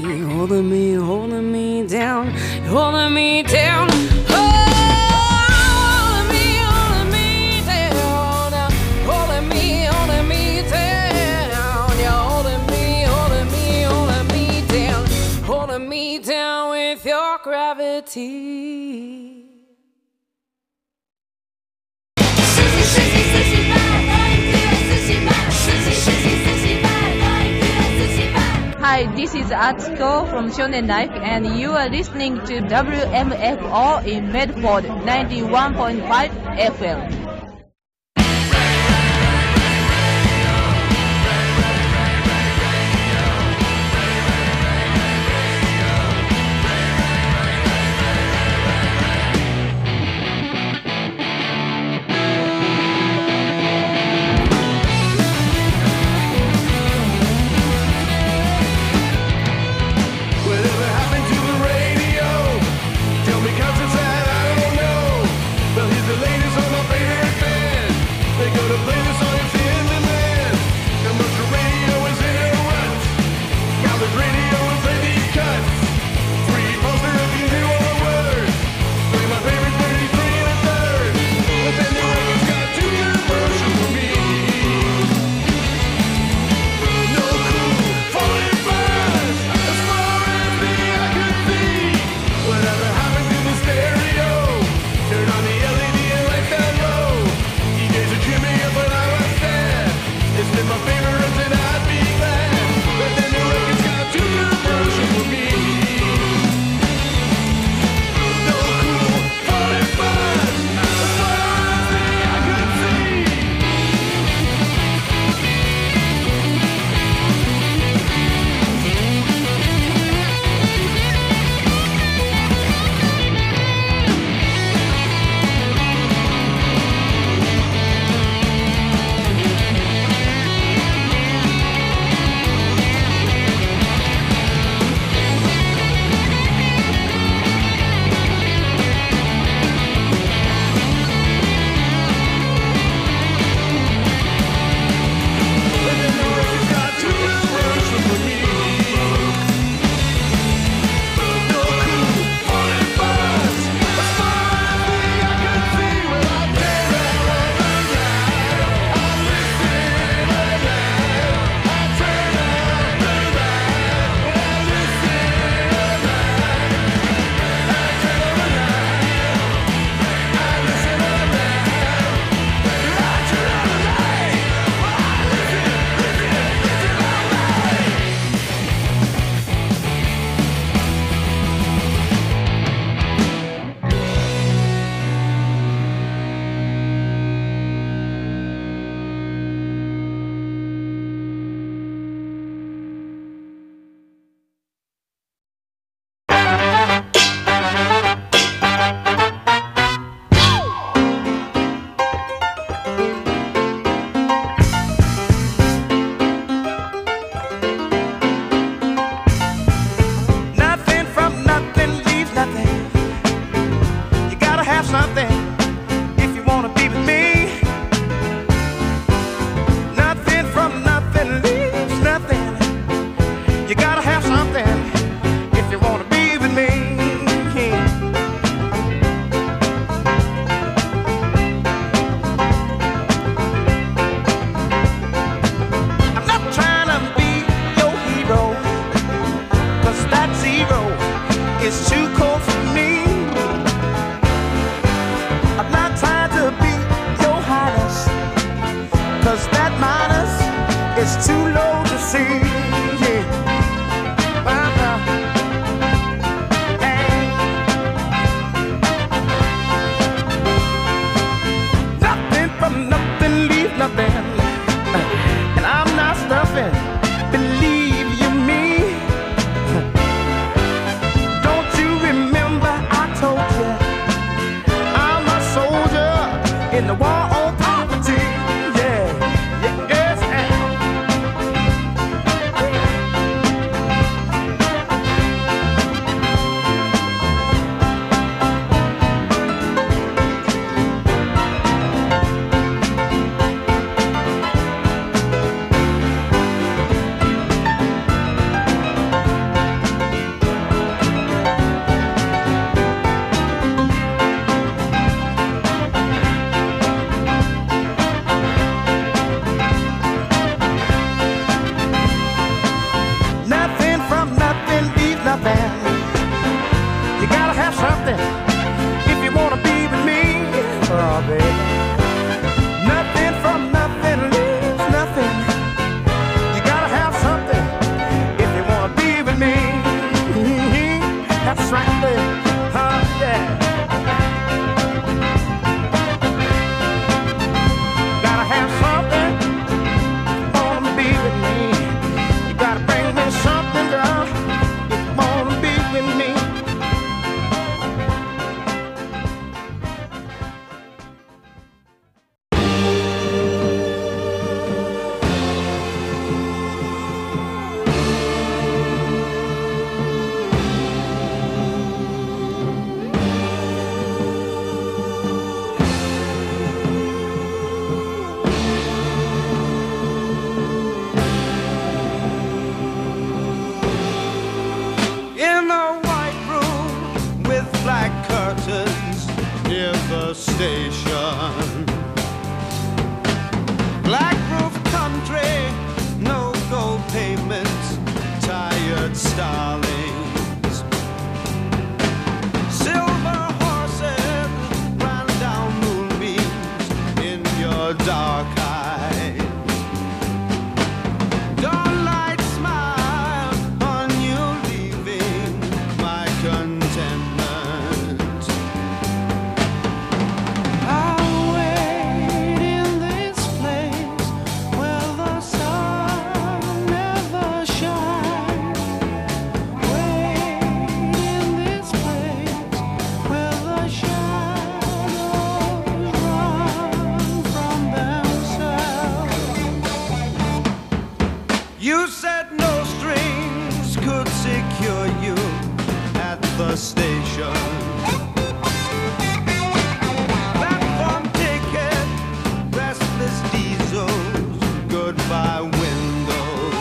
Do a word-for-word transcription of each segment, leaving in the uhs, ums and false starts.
holding me, holding me down, holding me down. Oh, holding me, holding me down, holding me, holding me down. You're holding me, holding me, holding me down, holding me down with your gravity. Hi, this is Atsuko from Shonen Life, and you are listening to W M F O in Medford, ninety-one point five F M. Tell me, 'cause it's that I don't know. Well, here's the latest on my favorite black curtains near the station. Black roof country, no gold payments, tired starlings. Silver horses ran down moonbeams in your dark eyes. Dawnlight smile on you leaving my contentment. I'll wait in this place where the sun never shines. Wait in this place where the shadows run from themselves. You said no strings could secure you at the station. Platform ticket, restless diesels, goodbye windows.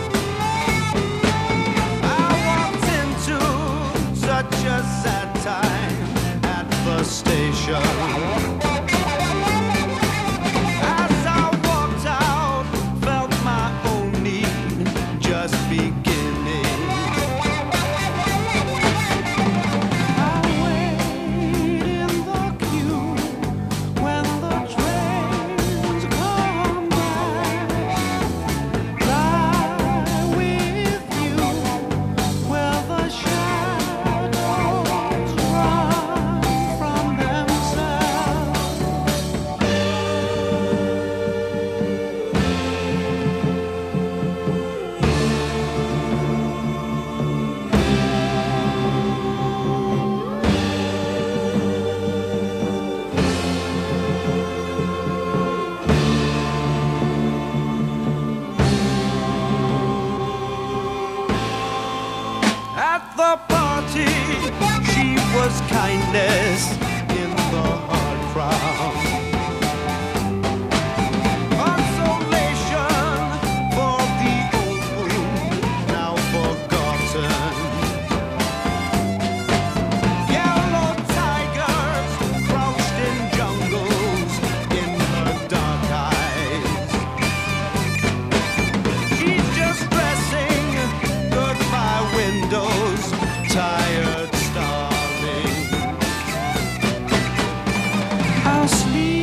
I walked into such a sad time at the station. As I walked out, felt my own need just beginning. I wait in the queue when the trains come back. Lie with you where the shadows run from themselves. At the party, she was kindness in the hard crowd. Consolation for the old wound now forgotten. Yellow tigers crouched in jungles in her dark eyes. She's just dressing goodbye windows, tired starling. I'll sleep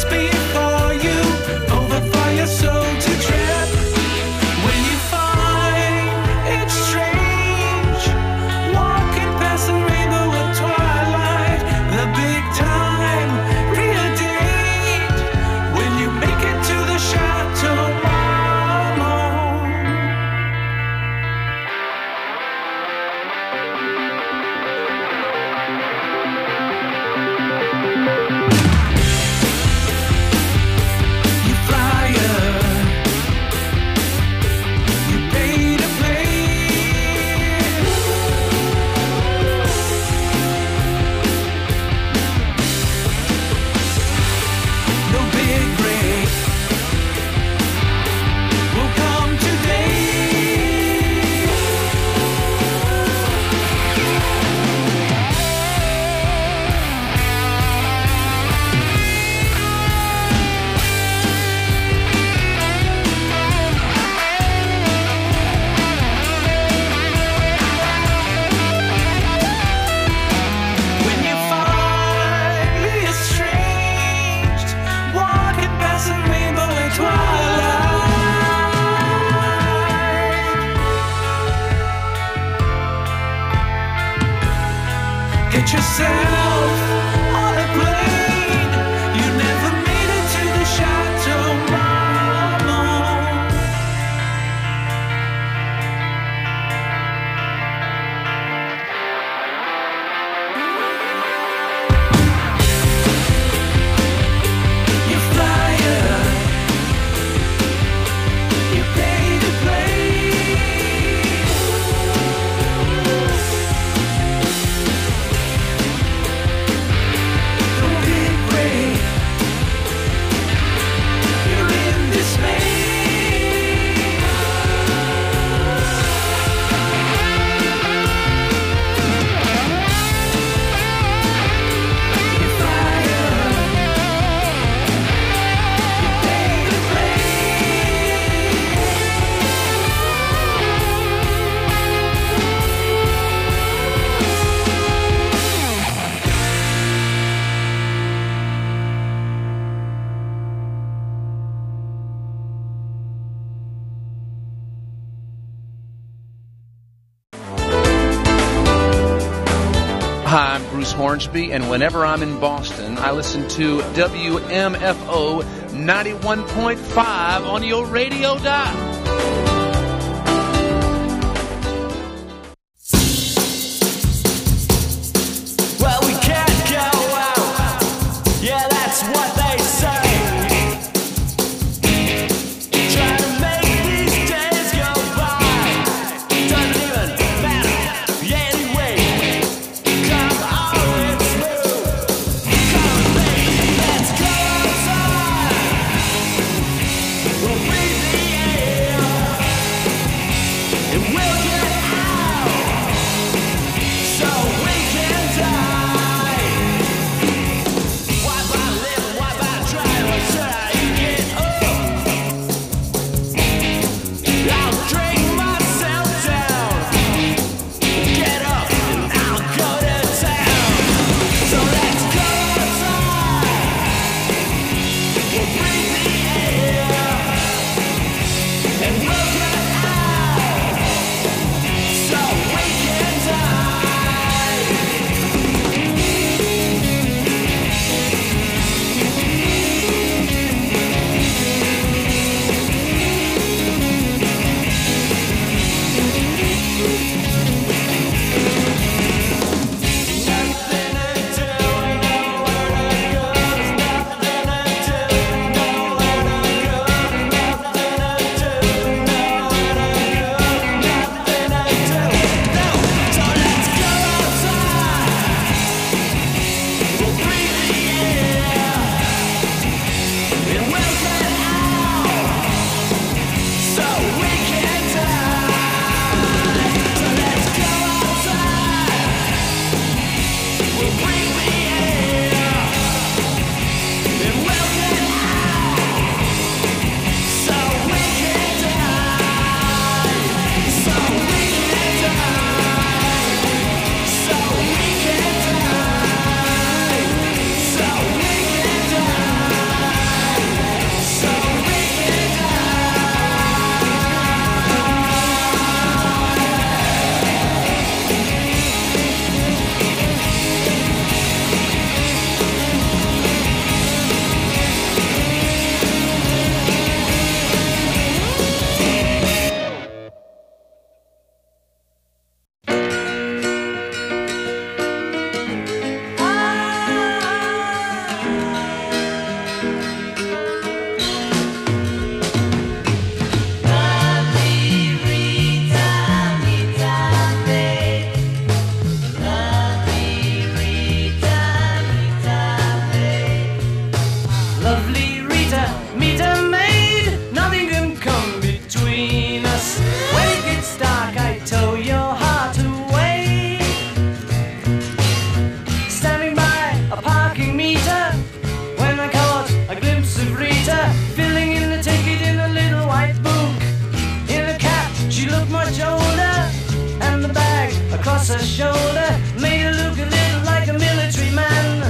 before you, over fire so to trip. When you find it's strange, walking past the rainbow at twilight, the big time preordained. When you make it to the Chateau Marmont. You flyer, you pay to play. No big break will come today. When you finally estranged, walking past the rainbow at twilight. Get yourself on a plane. You never made it to the Chateau Marmont. You flyer, you pay to play. No big break, you're in dismay. You flyer, you pay to play. Hi, I'm Bruce Hornsby, and whenever I'm in Boston, I listen to W M F O ninety-one point five on your radio dial. Well, we can't go out. Yeah, that's what they say. Trying to make these days go by. Doesn't even matter anyway. Come on, let's move. Come on, baby, let's go outside. We'll breathe the air, and we'll get out so we can die. Why by live, why by try, or should I get up? I'll drink myself down, get up, and I'll go to town. So let's go outside, we'll breathe the air, and we'll get out so we can die. Nothing to do, nowhere to go. There's nothing to do, nowhere shoulder, filling in the ticket in a little white boot. In a cap, she looked much older, and the bag across her shoulder made her look a little like a military man.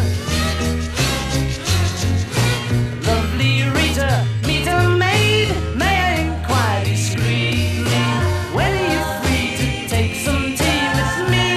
Lovely Rita, meet a maid, may I inquire discreetly, when are you free to take some tea with me?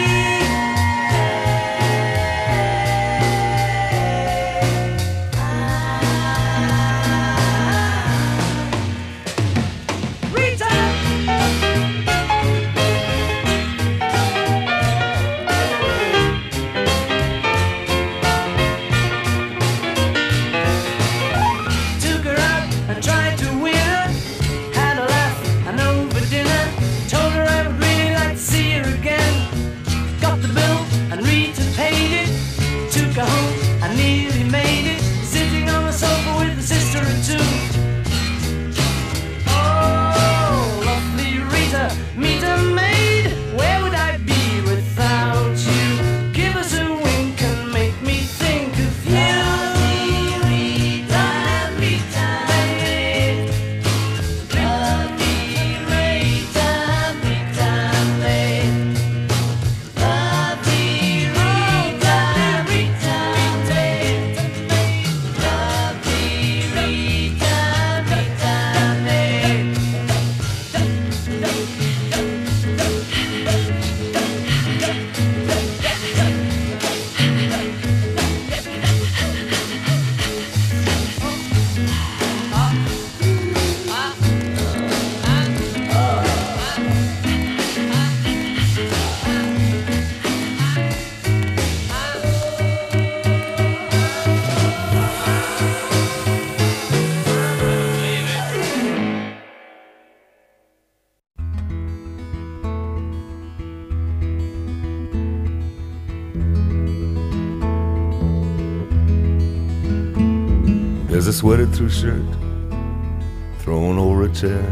There's a sweated through shirt thrown over a chair,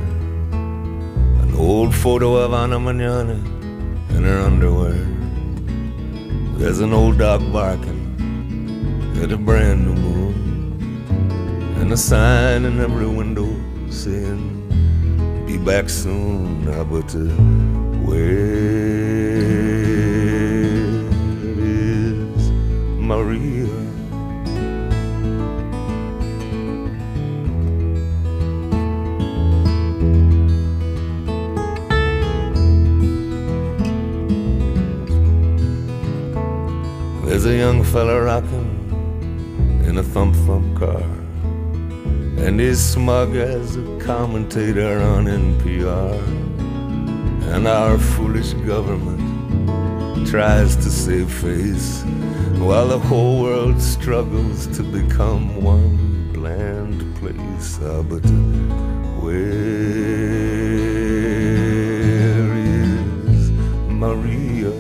an old photo of Ana Mañana in her underwear. There's an old dog barking at a brand new moon, and a sign in every window saying, be back soon. Ah, but uh, where is Maria? There's a young fella rocking in a thump-thump car, and he's smug as a commentator on N P R. And our foolish government tries to save face, while the whole world struggles to become one bland place. Ah, but where is Maria?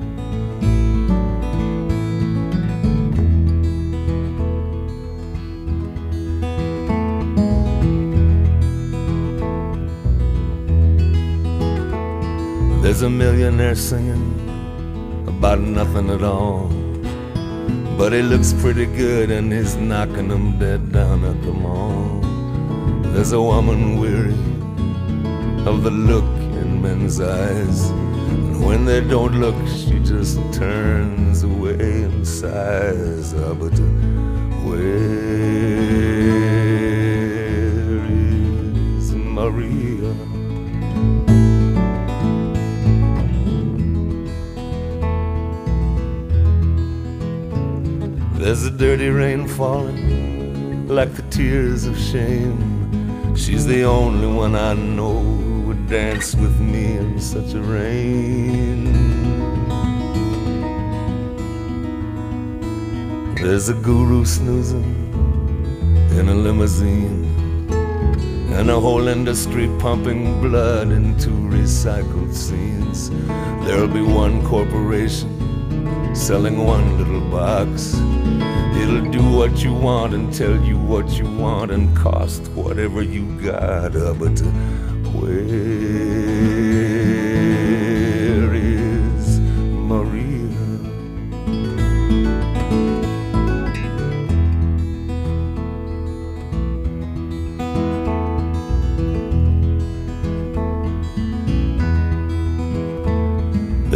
There's a millionaire singing about nothing at all, but he looks pretty good and he's knocking them dead down at the mall. There's a woman weary of the look in men's eyes, and when they don't look, she just turns away and sighs. Ah, but where is Maria? There's a dirty rain falling like the tears of shame. She's the only one I know who would dance with me in such a rain. There's a guru snoozing in a limousine, and a whole industry pumping blood into recycled scenes. There'll be one corporation selling one little box. It'll do what you want and tell you what you want and cost whatever you got. Uh, but uh, where is Maria?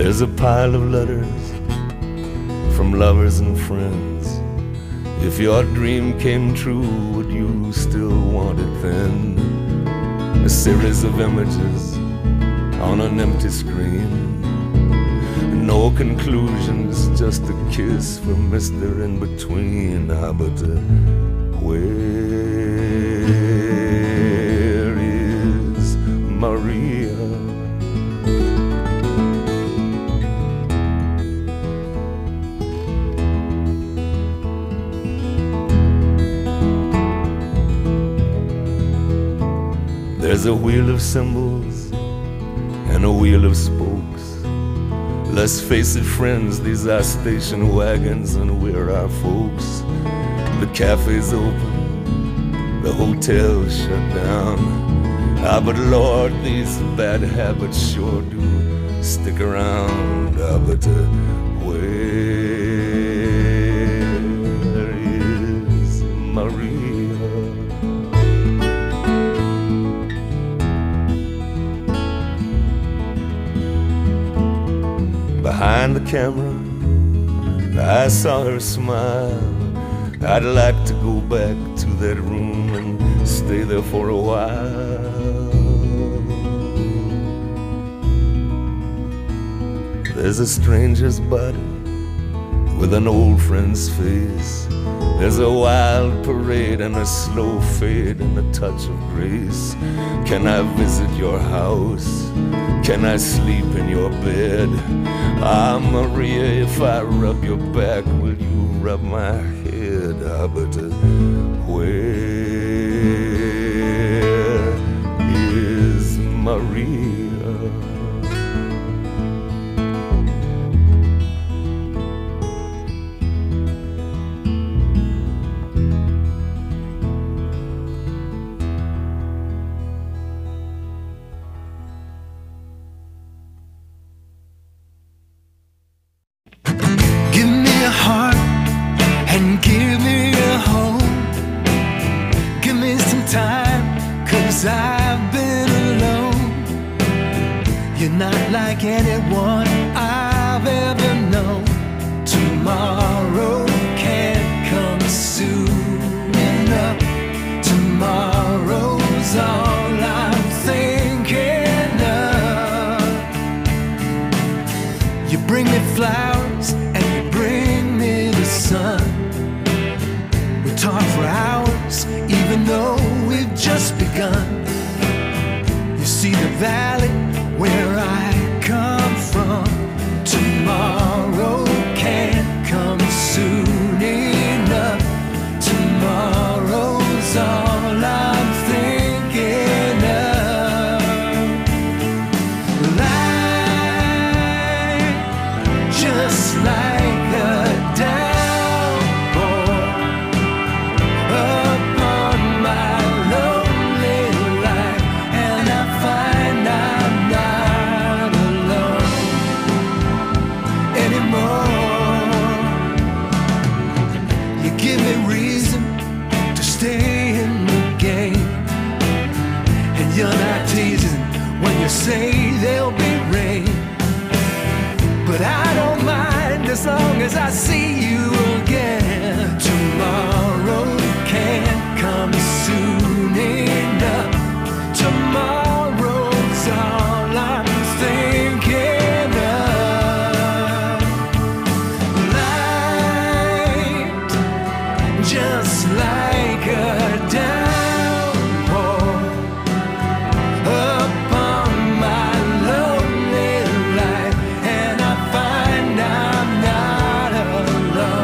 There's a pile of letters from lovers and friends. If your dream came true, would you still want it then? A series of images on an empty screen. No conclusions, just a kiss from Mister In Between. Ah, but uh, where is Maria? There's a wheel of symbols and a wheel of spokes. Let's face it, friends, these are station wagons and we're our folks. The cafe's open, the hotel's shut down. Ah, but Lord, these bad habits sure do stick around. Ah, but uh, where is Maria? Behind the camera, I saw her smile. I'd like to go back to that room and stay there for a while. There's a stranger's body with an old friend's face. There's a wild parade and a slow fade and a touch of grace. Can I visit your house? Can I sleep in your bed? Ah, Maria, if I rub your back, will you rub my head? Ah, but uh, where is Maria? I've been alone. You're not like anyone I've ever known. Tomorrow can't come soon enough. Tomorrow's all I'm thinking of. You bring me flowers and you bring me the sun. We talk for hours even though we've just begun. You see the valley where I come from. Tomorrow can't come soon enough. Tomorrow's all I'm thinking of. Life just like a downpour upon my lonely life, and I find I'm not alone anymore. You give me reason to stay in the game, and you're not teasing when you say there'll be rain. But I don't mind as long as I see you again. Tomorrow can't come soon enough. Tomorrow's all I'm thinking of. Light just like a downpour upon my lonely life, and I find I'm not alone.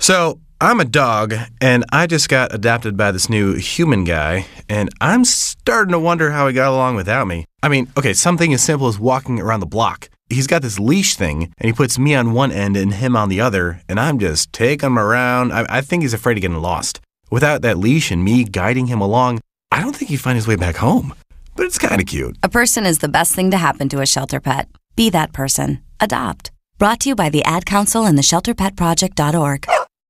So, I'm a dog, and I just got adopted by this new human guy, and I'm starting to wonder how he got along without me. I mean, okay, something as simple as walking around the block. He's got this leash thing, and he puts me on one end and him on the other, and I'm just taking him around. I, I think he's afraid of getting lost. Without that leash and me guiding him along, I don't think he'd find his way back home. But it's kind of cute. A person is the best thing to happen to a shelter pet. Be that person. Adopt. Brought to you by the Ad Council and the shelter pet project dot org.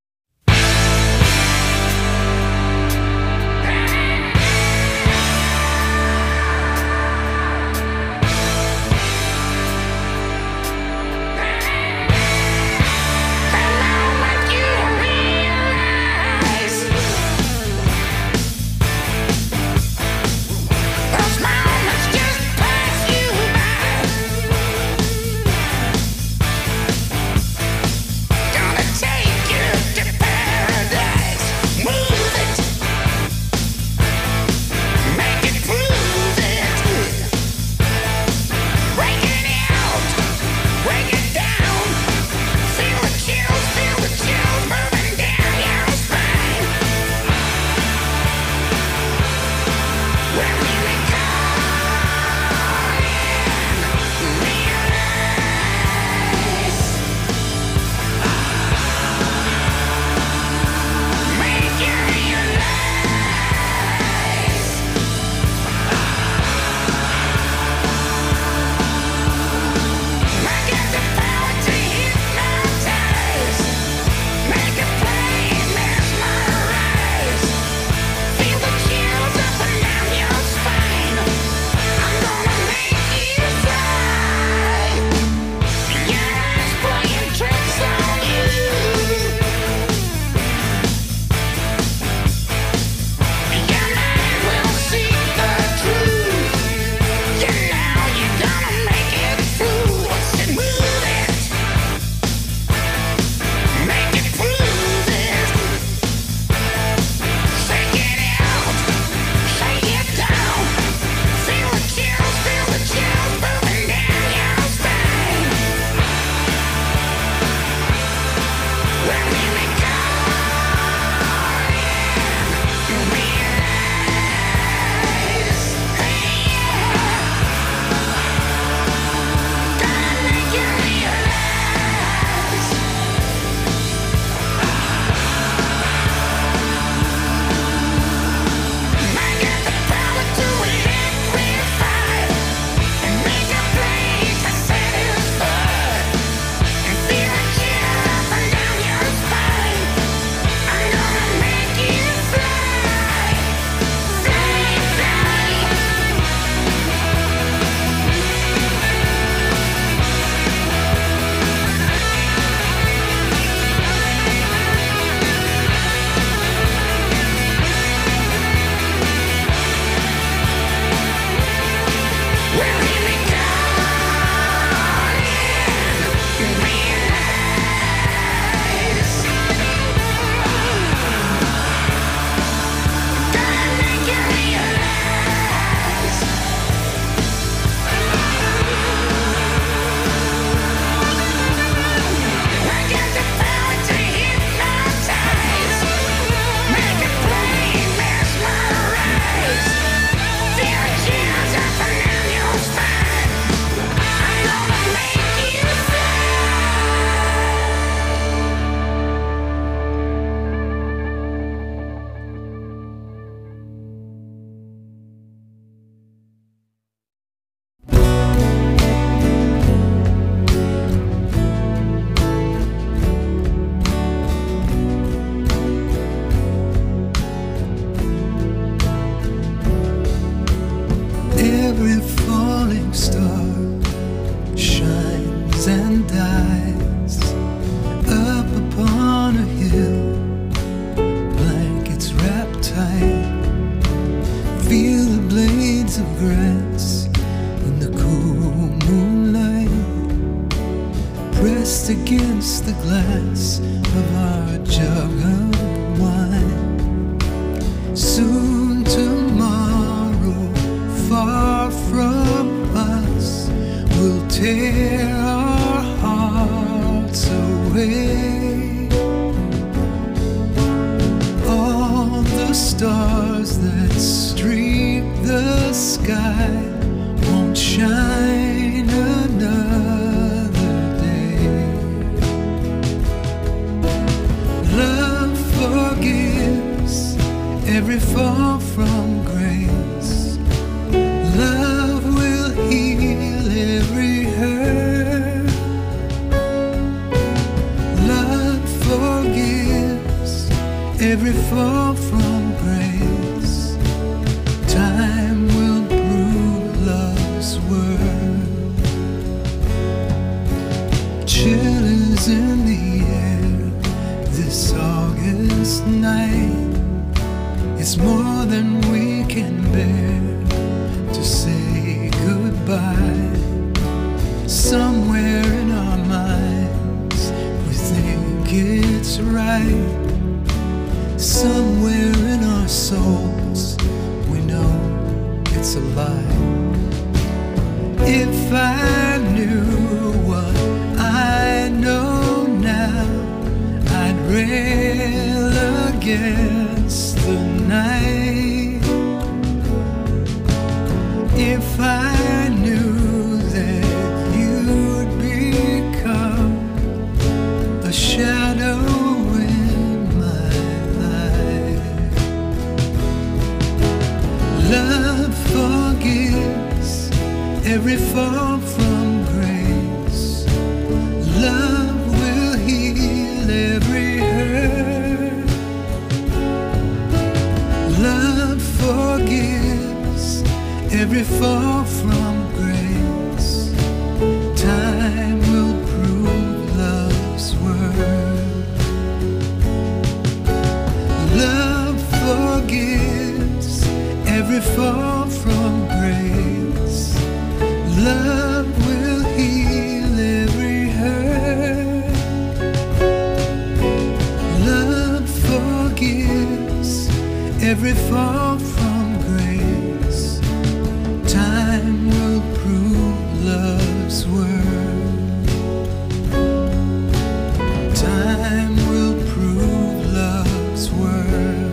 pressed against the glass of our jug of wine. Soon tomorrow, far from us, will tear our hearts away. stars that streak the sky won't shine another day. Love forgives every fall from grace. Love will heal every hurt. Love forgives every fall from grace. Time will prove love's worth. Chill is in the air this August night. It's more than we can bear to say goodbye. Somewhere in our minds we think it's right. Somewhere in our souls we know it's a lie. If I knew what I know now, I'd rail against the night. If I knew that you'd become a shadow in my life. Love forgives every fall from grace. Love will heal every hurt. Love forgives every fall from grace. Time will prove love's worth. Love forgives every fall from grace. Love will heal every hurt. Love forgives every fall from grace. Time will prove love's worth. Time will prove love's worth.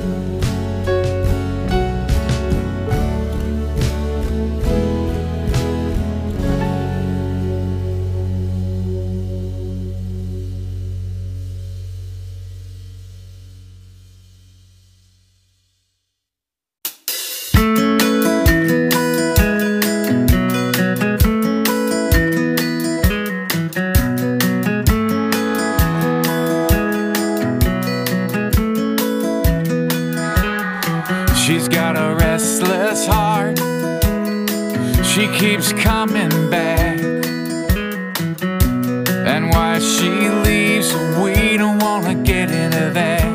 She's got a restless heart. She keeps coming back. And why she leaves, we don't wanna get into that.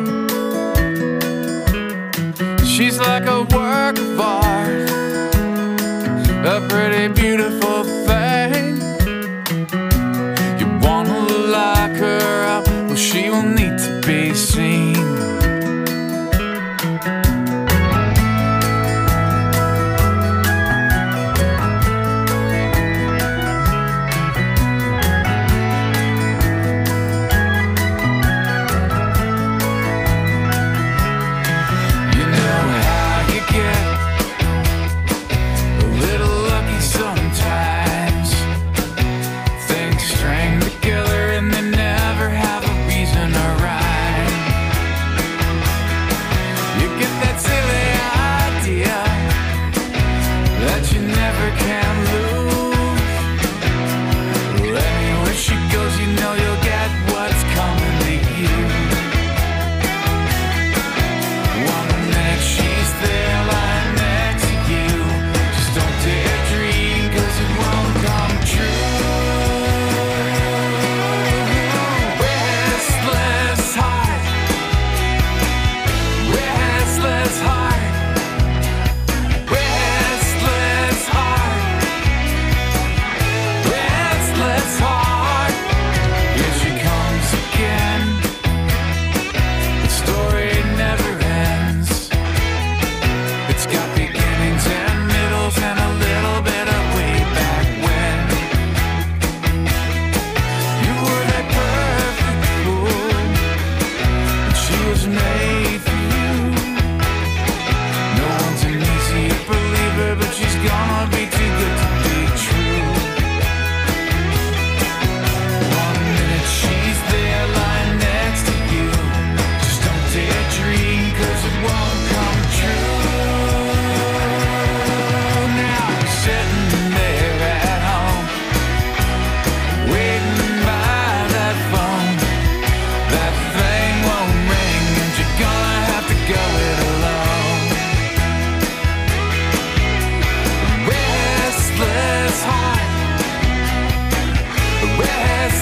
She's like a work of art, a pretty beautiful thing. You wanna lock her up, well, she will need to be seen.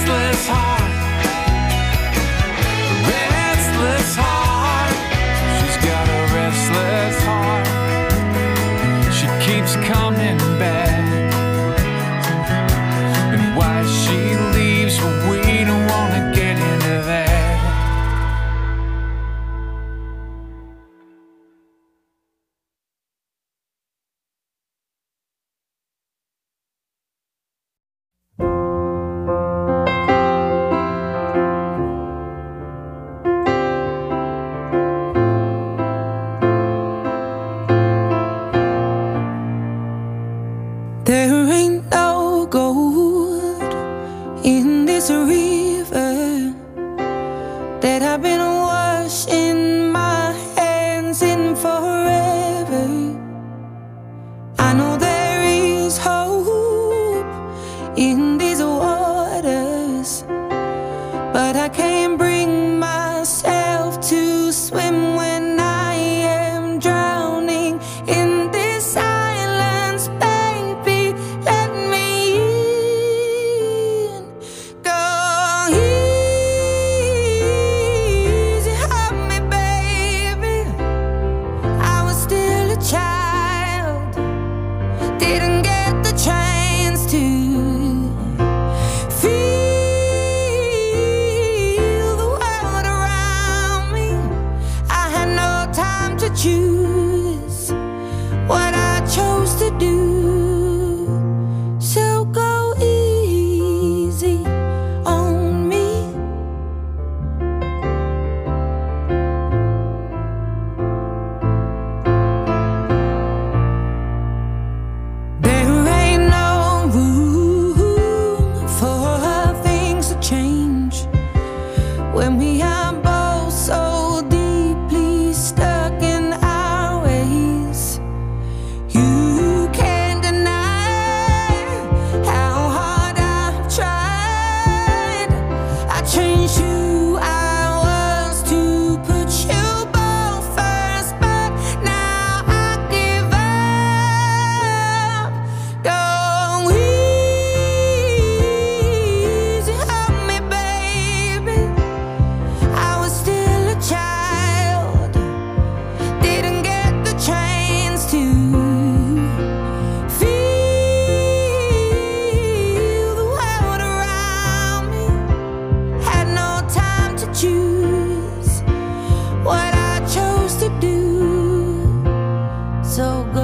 restless heart, restless heart. She's got a restless heart. She keeps coming back, and why she leaves, we don't wanna get into that. There ain't no gold in this river that I've been washing my hands in forever. I know there is hope in these waters, but I can't bring myself to swim when I am drowning in this silence. Baby, let me in. Go easy on me, baby. I was still a child, didn't get the chance to feel the world around me. I had no time to choose what I chose to do. So go easy on me. There ain't no room for things to change when we are both so deeply stuck in our ways. You can't deny how hard I've tried. I changed who I was to put you both first, but now I give up. Go easy on me, baby. I was still a child, didn't get the chance to feel the world around me. Had no time to choose what I chose to do. So go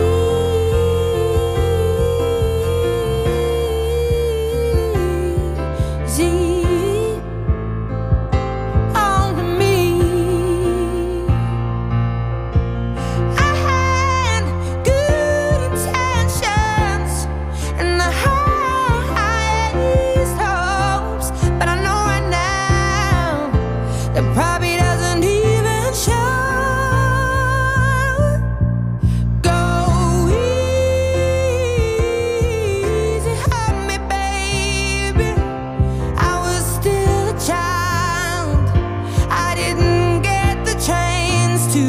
easy on me. I had good intentions and the highest hopes, but I know right now that probably doesn't even show. Go easy on me, baby. I was still a child, I didn't get the chance to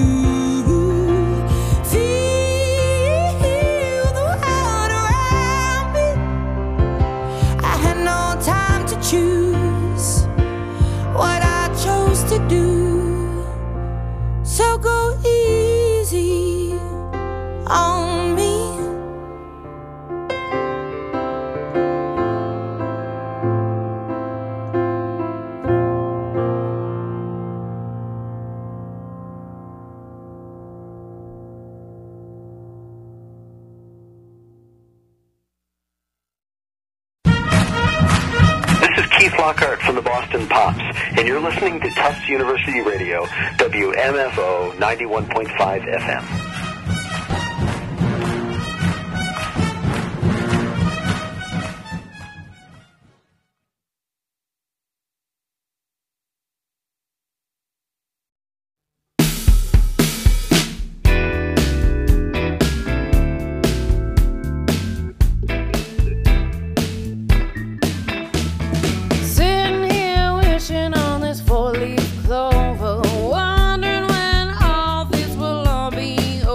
feel the world around me. I had no time to choose what I chose to do. So go easy on me. This is Keith Lockhart from the Boston Pops, and you're listening to Tufts University Radio, W M F O ninety-one point five F M. Sitting here wishing on this four-leaf clover, wondering when all this will all be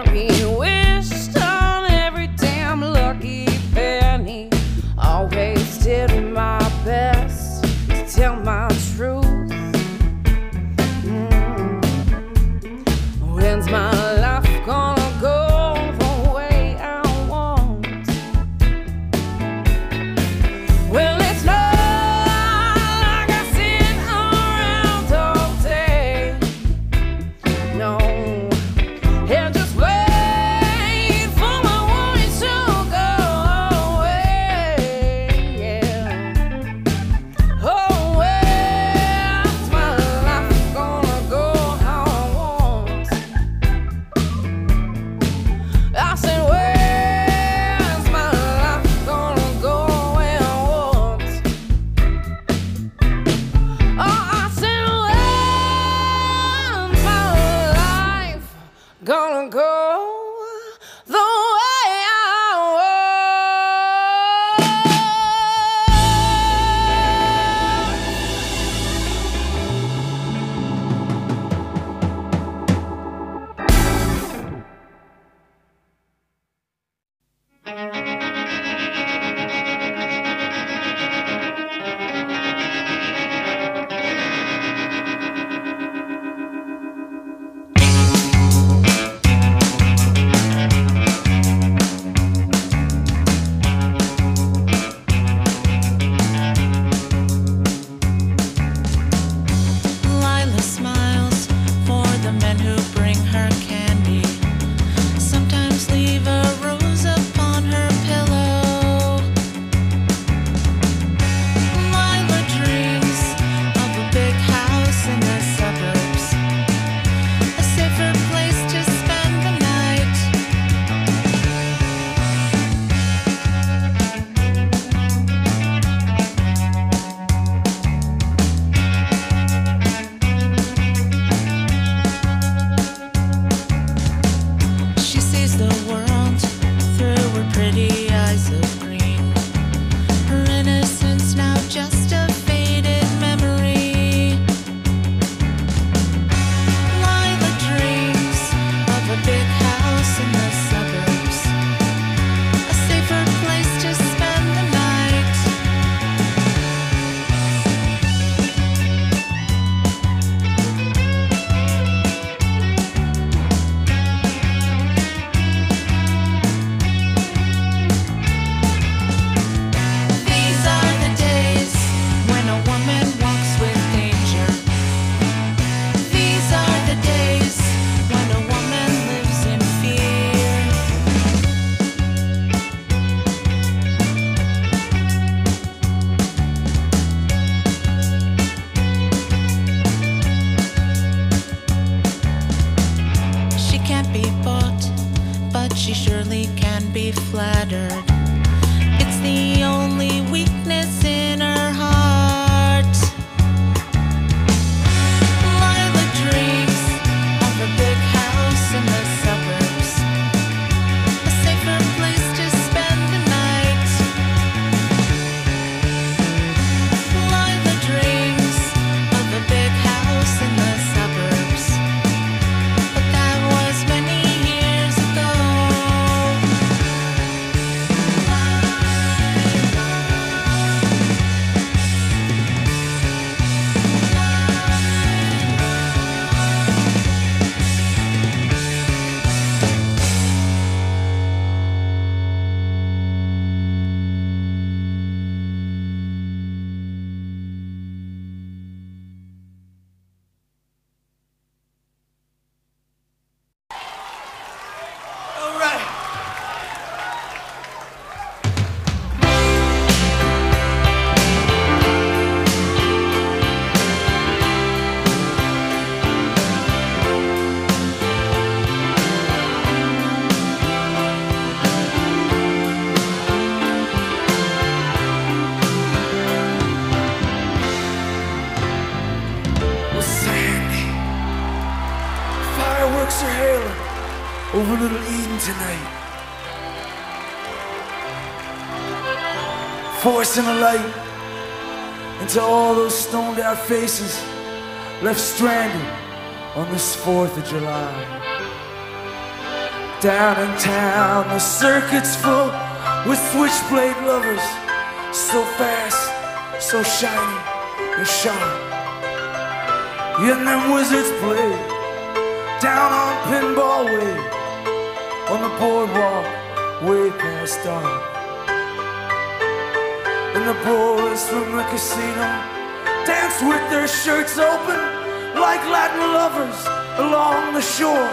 wished on every damn lucky penny. Always did my best to tell my truth. Mm. When's my life gonna go the way I want? Well, it's not like I sit around all day. No. And just wait for my worries to go away, yeah. Oh, where's my life gonna go how I want? I said, where's my life gonna go where I want? Oh, I said, where's my life gonna go the way I want? Lila smiles for the men who bring her candy. Sometimes leave a rose upon her pillow. Lila dreams of a big house in the suburbs, a safer place to spend the night. She sees the world through her pretty eyes of green. Her innocence now just a faded memory. Lila dreams of a big house in the suburbs, a safer place to spend the night. These are the days when a woman walks with danger. These are the days when a woman lives in fear. She can't be bought, but she surely can be flattered. It's the only weakness in her heart. Lila dreams of a big house in the suburbs, a safer place to spend the night. Lila dreams of a big house in the suburbs, but that was many years ago. All right. Well, Sandy, fireworks are hailing over Little Eden tonight, forcing a light into all those stoned out faces left stranded on this fourth of July. Down in town, the circuit's full with switchblade lovers, so fast, so shiny and sharp. And them wizards play down on Pinball Way, on the boardwalk, way past dark. And the boys from the casino dance with their shirts open like Latin lovers along the shore,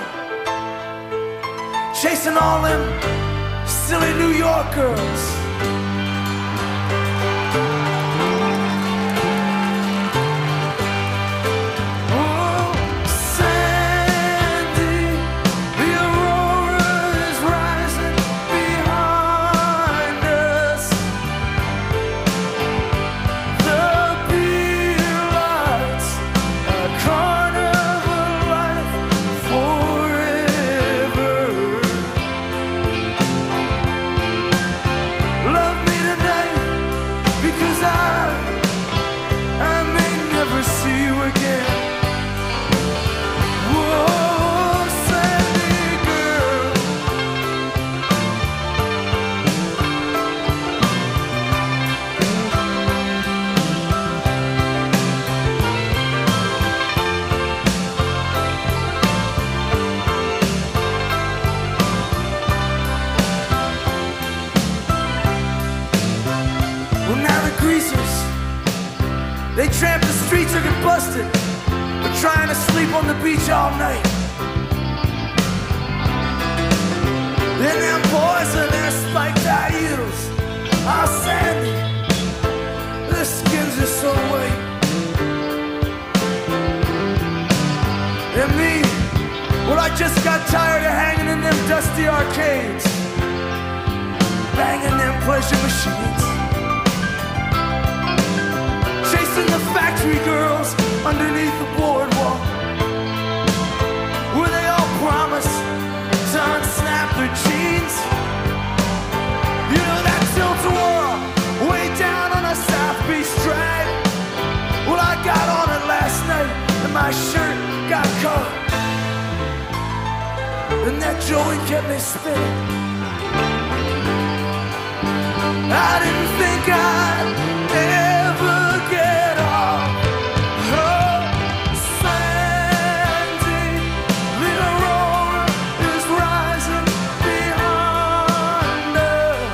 chasing all them silly New York girls. Oh, Sandy, the aurora is rising behind us. The beer lights, a carnival life forever. Love me tonight, because I, I may never see you again. Whoa, Sandy girl. Well, now the greasers, they tramp the streets or get busted for trying to sleep on the beach all night. Then them boys in their spiked high heels, oh Sandy, their skins are so white. And me, well, I just got tired of hanging in them dusty arcades, banging them pleasure machines, chasing the factory girls underneath the boardwalk, where they all promise to unsnap their jeans. You know that tilt-a-whirl way down on a South Beach drive? Well, I got on it last night and my shirt got caught, and that joint kept me spinning. I didn't think I'd ever get off. Oh, Sandy, the aurora is rising behind us.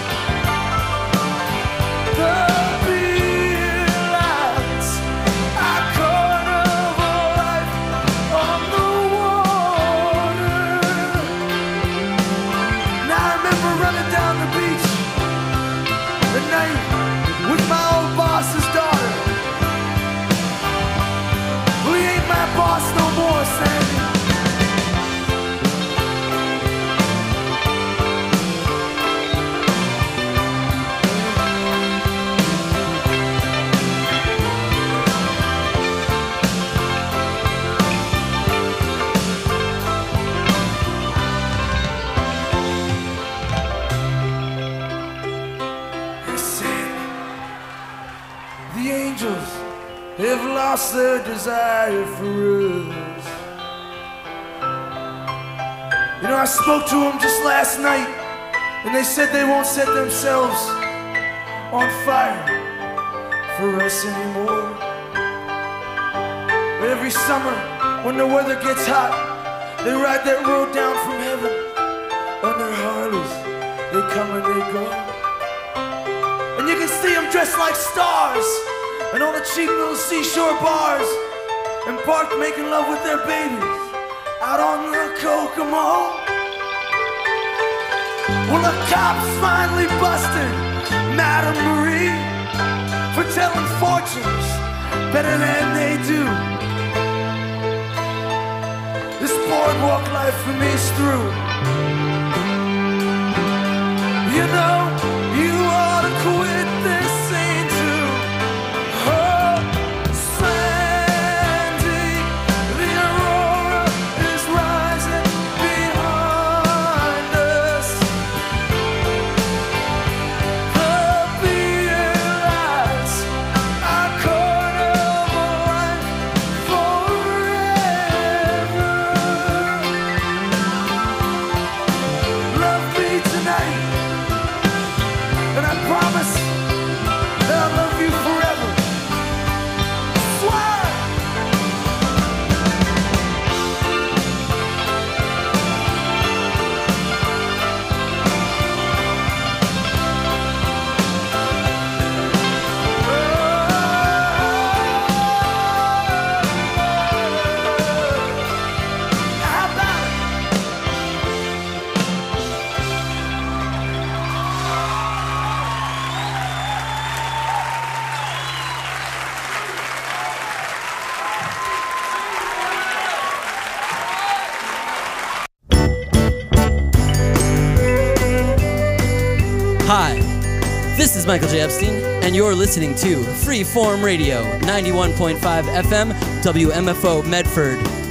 The beer lights, our carnival life on the water. Now I remember running down the beach at night with my old boss's daughter. Well, he ain't my boss no more, Sandy. Sandy, the angels have lost their desire for us. You know, I spoke to them just last night, and they said they won't set themselves on fire for us anymore. But every summer, when the weather gets hot, they ride that road down from heaven on their Harleys. They come and they go. And you can see them dressed like stars and all the cheap little seashore bars, and parked making love with their babies out on the Kokomo. Well, the cops finally busted Madame Marie for telling fortunes better than they do. This boardwalk life for me is through. You know, you ought to quit this scene too. Oh, Sandy, the aurora is rising behind us. The beer lights, our carnival life forever. Hi, this is Michael J. Epstein, and you're listening to Freeform Radio, ninety-one point five F M, W M F O Medford.